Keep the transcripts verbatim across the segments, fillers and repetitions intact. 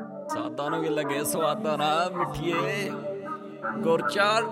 ਸਾਦਾ ਨੂੰ ਵੀ ਲੱਗੇ ਸਵਾਦਾ ਨਾ ਮਿੱਠੀਏ ਗੁਰਚਾਲ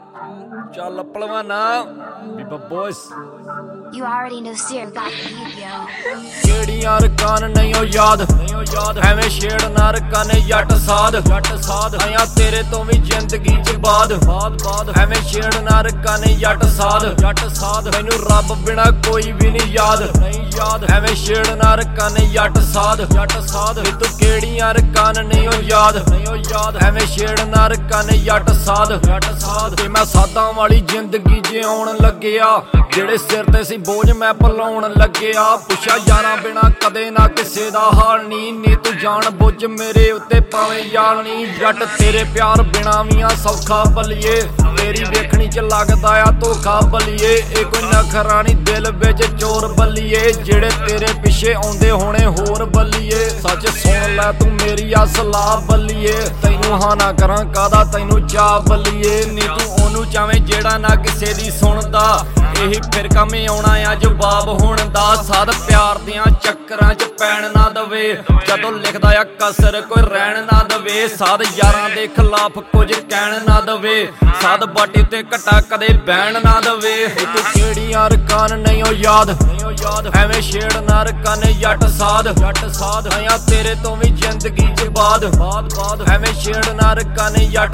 ਚੱਲ ਪਲਵਾਨਾ ਬੀਬਾ Bose. You already know Sir got the video. ਕਿਹੜੀਆਂ ਰਕਾਨ ਨਹੀਂ ਉਹ ਯਾਦ ਐਵੇਂ ਛੇੜ ਨਾ ਰਕਾਨੇ ਜੱਟ ਸਾਧ ਆਇਆ ਤੇਰੇ ਤੋਂ ਵੀ ਜ਼ਿੰਦਗੀ ਚ ਬਾਦ ਐਵੇਂ ਛੇੜ ਨਾ ਰਕਾਨੇ ਜੱਟ ਸਾਧ ਮੈਨੂੰ ਰੱਬ ਬਿਨਾ ਕੋਈ ਵੀ ਨਹੀਂ ਯਾਦ ਐਵੇਂ ਛੇੜ ਨਾ ਰਕਾਨੇ ਜੱਟ ਸਾਧ ਵੀ ਤੂੰ ਕਿਹੜੀਆਂ ਰਕਾਨ ਨਹੀਂ ਉਹ ਯਾਦ ਐਵੇਂ ਛੇੜ ਨਾ ਰਕਾਨੇ ਜੱਟ ਸਾਧ ਤੇ ਮੈਂ ਸਾਦਾਂ ਵਾਲੀ ਜ਼ਿੰਦਗੀ ਜਿਉਣ ਲੱਗਿਆ ਜਿਹੜੇ ਸਿਰ ਤੇ ਸੀ ਬੋਝ ਮੈਂ ਭਲਾਉਣ ਲੱਗਿਆ ਪੁੱਛਿਆ ਯਾਰਾਂ ਬਿਨਾ ਕਦੇ ਨਾ ਕਿਸੇ ਦਾ ਹਾਲ ਨੀ ਨੀ ਤੂੰ ਜਾਣ ਬੁੱਝ ਮੇਰੇ ਉੱਤੇ ਪਾਵੇਂ ਯਾਲ ਨੀ ਜੱਟ ਤੇਰੇ ਪਿਆਰ ਬਿਨਾ ਵੀ ਆ ਸੌਖਾ ਬੱਲੀਏ ਤੇਰੀ ਵੇਖਣੀ ਚ ਲੱਗਦਾ ਆ ਧੋਖਾ ਬੱਲੀਏ ਇਹ ਕੋਈ ਨਖਰਾ ਨੀ ਦਿਲ ਵਿੱਚ ਚੋਰ ਬੱਲੀਏ ਜਿਹੜੇ ਤੇਰੇ ਪਿੱਛੇ ਆਉਂਦੇ ਹੋਣੇ ਹੋਰ ਬੱਲੀਏ ਸੱਚ ਸੁਣ ਲੈ ਤੂੰ ਮੇਰੀ ਆ ਸਲਾਹ ਬੱਲੀਏ ਤੈਨੂੰ ਹਾਂ ਨਾ ਕਰਾਂ ਕਾਦਾ ਤੈਨੂੰ ਚਾਹ ਬੱਲੀਏ ਨੀ ਤੂੰ ਉਹਨੂੰ ਚਾਵੇਂ ਜਿਹੜਾ ਨਾ ਕਿਸੇ ਦੀ ਸੁਣਦਾ ਇਹੀ ਫਿਰ ਕੰਮ ਆਉਣਾ ਆ ਜਵਾਬ ਹੁਣ ਦਾ ਸਾਧ ਪਿਆਰ ਦੀਆਂ ਚੱਕਰਾਂ ਚ ਪੈਣ ਨਾ ਦਵੇ ਜਦੋਂ ਲਿਖਦਾ ਆ ਕਸਰ ਕੋਈ ਰਹਿਣ ਨਾ ਦਵੇ ਸਾਧ ਯਾਰਾਂ ਦੇ ਖਿਲਾਫ ਕੁਝ ਕਹਿਣ ਨਾ ਦਵੇ ਸਾਧ ਬਾਟੀ ਤੇ ਘਟਾ ਕਦੇ ਬਹਿਣ ਨਾ ਦਵੇ ਤੂੰ ਕਿਹੜੀਆਂ ਰਕਾਨ ਨਹੀਂ ਉਹ ਯਾਦ ਐਵੇਂ ਛੇੜ ਨਾ ਰਕਾਨੇ ਜੱਟ ਸਾਧ ਆਇਆ ਤੇਰੇ ਤੋਂ ਵੀ ਜ਼ਿੰਦਗੀ ਚ ਬਾਦ ਐਵੇਂ ਛੇੜ ਨਾ ਰਕਾਨੇ ਜੱਟ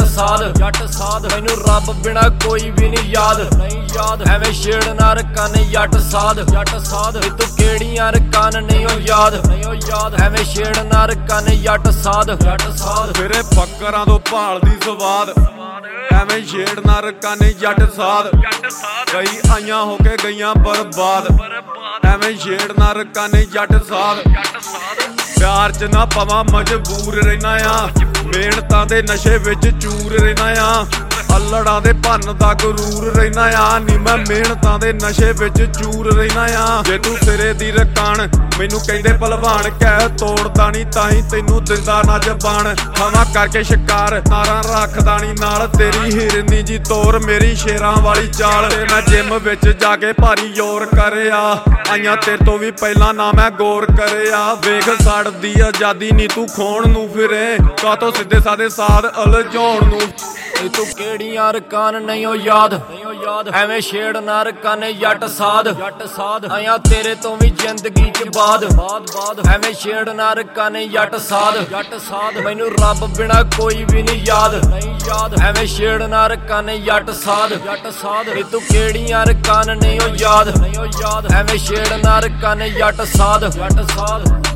ਸਾਧ ਮੈਨੂੰ ਰੱਬ ਬਿਨਾ ਕੋਈ ਵੀ ਨਹੀਂ ਯਾਦ ਐਵੇਂ ਛੇੜ ਨਾ ਰਕਾਨੇ ਜੱਟ ਸਾਧ ਵੀ ਤੂੰ ਕਿਹੜੀਆਂ ਰਕਾਨ ਨਹੀਂ ਉਹ ਯਾਦ ਐਵੇਂ ਛੇੜ ਨਾ ਰਕਾਨੇ ਜੱਟ ਸਾਧ ਫਿਰੇ ਫੱਕਰਾਂ ਤੋਂ ਭਾਲਦੀ ਸਵਾਦ ਐਵੇਂ ਛੇੜ ਨਾ ਰਕਾਨੇ ਜੱਟ ਸਾਧ ਕਈ ਆਈਆਂ ਹੋ ਕੇ ਗਈਆਂ ਬਰਬਾਦ ਐਵੇਂ ਛੇੜ ਨਾ ਰਕਾਨੇ ਜੱਟ ਸਾਧ ਪਿਆਰ ਚ ਨਾ ਪਵਾਂ ਮਜਬੂਰ ਰਹਿਣਾ ਆ ਮਿਹਨਤਾਂ ਦੇ ਨਸ਼ੇ ਵਿੱਚ ਚੂਰ ਰਹਿਣਾ ਆ ਅਲੜਾਂ ਦੇ ਭੰਨ ਦਾ ਗਰੂਰ ਰਹਿਣਾ ਆ ਨੀ ਮੈਂ ਮਿਹਨਤਾਂ ਦੇ ਨਸ਼ੇ ਵਿੱਚ ਚੂਰ ਰਹਿਣਾ ਆ ਜੇ ਤੂੰ ਸਿਰੇ ਦੀ ਰਕਾਨ ਮੈਨੂੰ ਕਹਿੰਦੇ ਭਲਵਾਨ ਕਹਿ ਤੋੜਦਾ ਨੀ ਤਾਂ ਹੀ ਤੈਨੂੰ ਦਿੰਦਾ ਨਾ ਜ਼ਬਾਨ ਹਵਾ ਕਰਕੇ ਸ਼ਿਕਾਰ ਨਾਰਾਂ ਰੱਖਦਾ ਨੀ ਨਾਲ ਤੇਰੀ ਹਿਰਨੀ ਜੀ ਤੋਰ ਮੇਰੀ ਸ਼ੇਰਾਂ ਵਾਲੀ ਚਾਲ ਤੇ ਮੈਂ ਜਿਮ ਵਿੱਚ ਜਾ ਕੇ ਭਾਰੀ ਜ਼ੋਰ ਕਰਿਆ ਆਈਆਂ ਤੇਰੇ ਤੋਂ ਵੀ ਪਹਿਲਾਂ ਨਾ ਮੈਂ ਗੌਰ ਕਰਿਆ ਵੇਖ ਸੜਦੀ ਆਜ਼ਾਦੀ ਨੀ ਤੂੰ ਖੋਣ ਨੂੰ ਫਿਰੇ ਕਾਤੋਂ ਸਿੱਧੇ ਸਾਦੇ ਸਾਧ ਅਲਝਾਉਣ ਨੂੰ ਤੂੰ ਕਿਹੜੀਆਂ ਰਕਾਨ ਨਹੀਂ ਉਹ ਯਾਦ ਐਵੇਂ ਛੇੜ ਨਾ ਰਕਾਨੇ ਜੱਟ ਸਾਧ ਆਇਆ ਤੇਰੇ ਤੋਂ ਵੀ ਜ਼ਿੰਦਗੀ ਚ ਬਾਦ ਐਵੇਂ ਛੇੜ ਨਾ ਰਕਾਨੇ ਜੱਟ ਸਾਧ ਮੈਨੂੰ ਰੱਬ ਬਿਨਾ ਕੋਈ ਵੀ ਨਹੀਂ ਯਾਦ ਐਵੇਂ ਛੇੜ ਨਾ ਰਕਾਨੇ ਜੱਟ ਸਾਧ ਵੀ ਤੂੰ ਕਿਹੜੀਆਂ ਰਕਾਨ ਨਹੀਂ ਉਹ ਯਾਦ ਐਵੇਂ ਛੇੜ ਨਾ ਰਕਾਨੇ ਜੱਟ ਸਾਧ